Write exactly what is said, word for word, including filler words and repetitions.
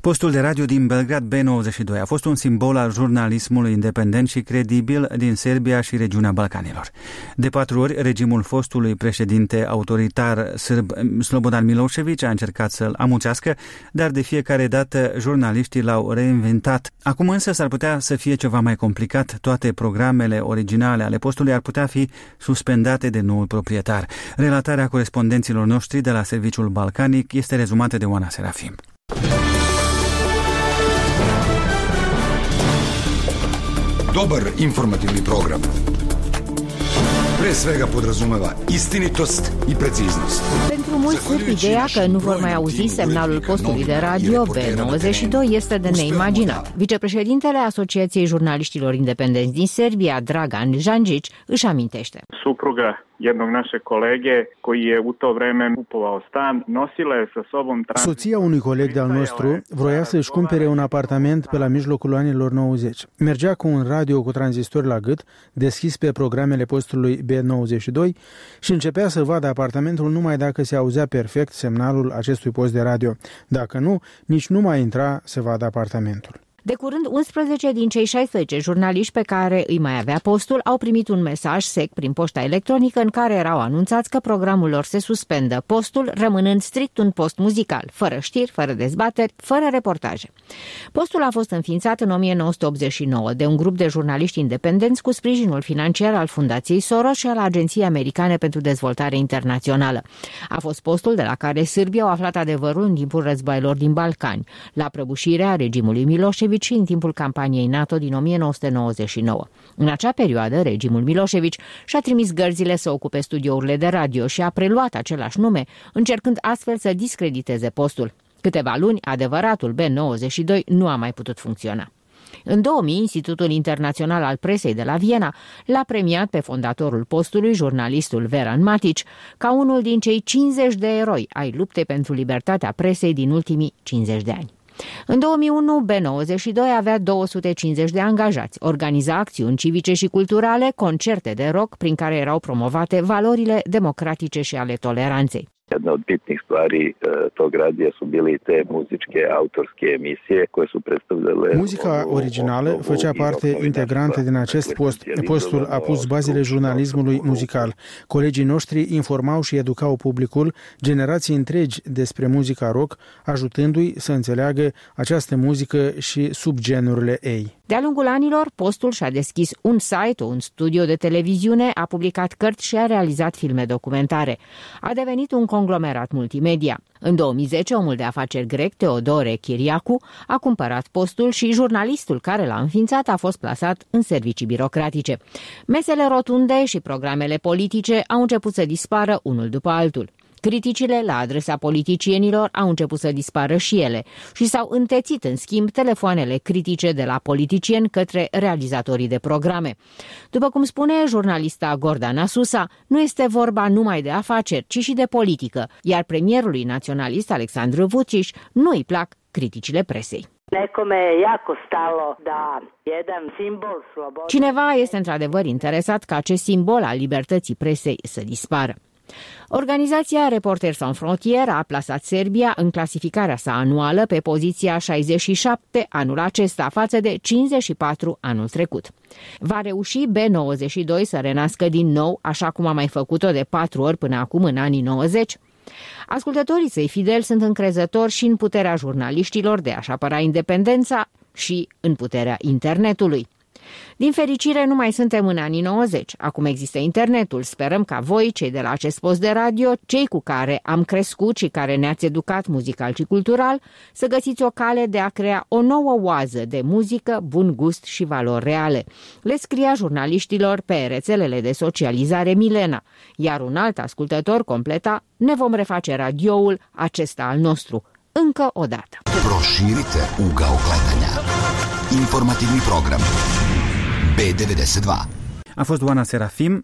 Postul de radio din Belgrad B nouăzeci și doi a fost un simbol al jurnalismului independent și credibil din Serbia și regiunea Balcanilor. De patru ori, regimul fostului președinte autoritar sârb Slobodan Milošević a încercat să-l amuțească, dar de fiecare dată jurnaliștii l-au reinventat. Acum însă s-ar putea să fie ceva mai complicat. Toate programele originale ale postului ar putea fi suspendate de noul proprietar. Relatarea corespondenților noștri de la Serviciul Balcanic este rezumată de Oana Serafim. Dobar informativni program pre svega podrazumeva istinitost i preciznost. Pentru mulți sârbi, ideea că nu vor mai auzi semnalul postului de radio B nouăzeci și doi este de neimaginat. Vicepreședintele Asociației Jurnaliștilor Independenți din Serbia, Dragan Janjić, își amintește. Supruga jednog naše kolege koji je u to vreme kupovao stan, nosila je sa sobom trans... Soția unui coleg de-al nostru vroia să-și cumpere un apartament pe la mijlocul anilor nouăzeci. Mergea cu un radio cu tranzistor la gât, deschis pe programele postului B nouăzeci și doi și începea să vadă apartamentul numai dacă se auzea perfect semnalul acestui post de radio. Dacă nu, nici nu mai intra să vadă apartamentul. De curând, unsprezece din cei șaisprezece jurnaliști pe care îi mai avea postul au primit un mesaj sec prin poșta electronică în care erau anunțați că programul lor se suspendă, postul rămânând strict un post muzical, fără știri, fără dezbateri, fără reportaje. Postul a fost înființat în o mie nouă sute optzeci și nouă de un grup de jurnaliști independenți cu sprijinul financiar al Fundației Soros și al Agenției Americane pentru Dezvoltare Internațională. A fost postul de la care sârbii au aflat adevărul în timpul războaielor din Balcani, la prăbușirea regimului Milošević și în timpul campaniei NATO din o mie nouă sute nouăzeci și nouă. În acea perioadă, regimul Milošević și-a trimis gărzile să ocupe studiourile de radio și a preluat același nume, încercând astfel să discrediteze postul. Câteva luni, adevăratul B nouăzeci și doi nu a mai putut funcționa. În două mii, Institutul Internațional al Presei de la Viena l-a premiat pe fondatorul postului, jurnalistul Veran Matić, ca unul din cei cincizeci de eroi ai luptei pentru libertatea presei din ultimii cincizeci de ani. În două mii unu, B nouăzeci și doi avea două sute cincizeci de angajați, organiza acțiuni civice și culturale, concerte de rock prin care erau promovate valorile democratice și ale toleranței. Jedna od bitnih stvari tog radija su bili i te muzičke autorske emisije koje su predstavljale... Muzica originală făcea parte integrantă din acest post. Postul a pus bazele jurnalismului muzical. Colegii noștri informau și educau publicul, generații întregi despre muzica rock, ajutându-i să înțeleagă această muzică și subgenurile ei. De-a lungul anilor, postul și-a deschis un site, un studio de televiziune, a publicat cărți și a realizat filme documentare. A devenit un conglomerat multimedia. În două mii zece, omul de afaceri grec Teodore Chiriacu a cumpărat postul și jurnalistul care l-a înființat a fost plasat în servicii birocratice. Mesele rotunde și programele politice au început să dispară unul după altul. Criticile la adresa politicienilor au început să dispară și ele și s-au întețit, în schimb, telefoanele critice de la politicieni către realizatorii de programe. După cum spune jurnalista Gordana Susa, nu este vorba numai de afaceri, ci și de politică, iar premierului naționalist Aleksandru Vučić nu îi plac criticile presei. Cineva este într-adevăr interesat ca acest simbol al libertății presei să dispară. Organizația Reporteri Sans Frontières a plasat Serbia în clasificarea sa anuală pe poziția șaizeci și șapte anul acesta față de cincizeci și patru anul trecut. Va reuși B nouăzeci și doi să renască din nou, așa cum a mai făcut-o de patru ori până acum în anii nouăzeci? Ascultătorii săi fideli sunt încrezători și în puterea jurnaliștilor de a-și apăra independența și în puterea internetului. Din fericire, nu mai suntem în anii nouăzeci. Acum există internetul. Sperăm ca voi, cei de la acest post de radio, cei cu care am crescut și care ne-ați educat muzical și cultural, să găsiți o cale de a crea o nouă oază de muzică, bun gust și valori reale. Le scria jurnaliștilor pe rețelele de socializare Milena, iar un alt ascultător completa: ne vom reface radioul acesta al nostru, încă o dată. Proširite ugao gledanja. Informativni program B devedeset dva. A fost Oana Serafim.